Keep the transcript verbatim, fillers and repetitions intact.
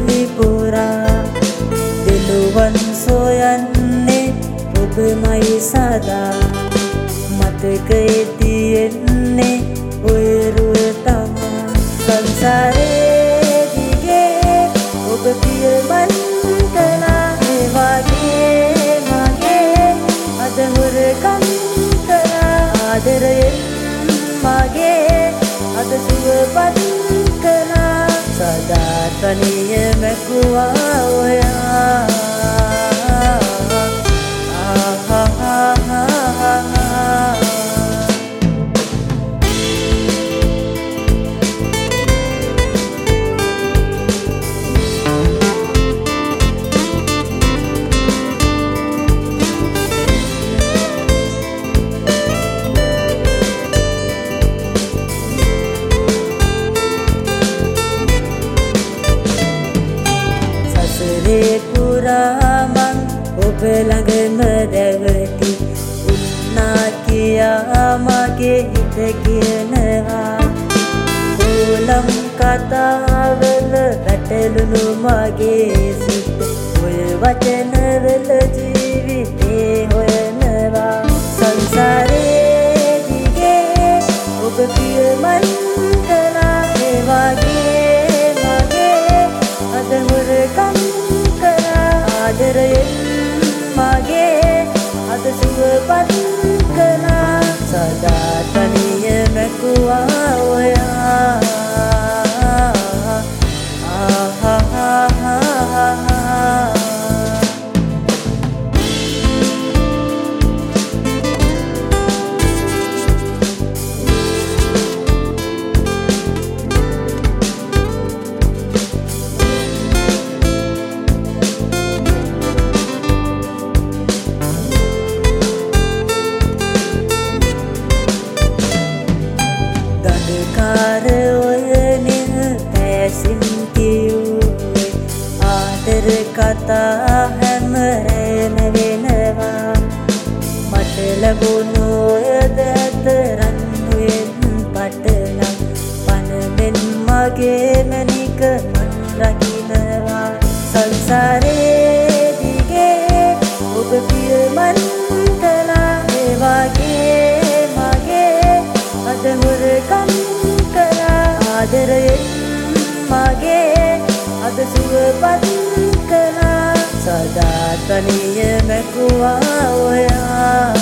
විලි පුරා දෙලුවන් සොයන්නේ ඔබමයි සදා මතකයේ තියෙන්නේ ඔය රුව තමා සංසාරේ දිගේ ඔබ පියමන් කළා ඒ වගේ මගේ අද හොරකම් කළා ආදරයෙන් මගේ අද සුවපත් කළා සදා තනිය මැකුවා ඔයා පුරා මං ඔබ ළඟම රැවටි උන්නා කියා මගේ හිත කියනවා කොලම් කතාවල පැටලුණු මගේ සිත ඔය වචනවල ජීවිතේ හොයනවා සංසාරේ දිගේ ඔබ පියමන් කළා ඒ වගේ මගේ අද හොරකම් ආදරයෙන් මගේ අද සුවපත් කළා සදා තනිය මැකුවා ඔයා කතා හැමරේම වෙනවා මට ලැබුණු ඔය දැතරන් වෙන් පටලක් පනමෙන් මගේ මැනික මන් රකින්නවා සංසාරේ දිගේ ඔබ පියමන් කළා ඒ වගේ මගේ අද හොරකම් කළා ආදරයෙන් මගේ අද සුවපත් කළා සදා තනිය මැකුවා ඔයා